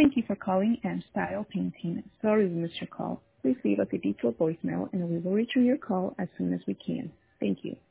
Thank you for calling M Style Painting. Sorry we missed your call. Please leave us a detailed voicemail and we will return your call as soon as we can. Thank you.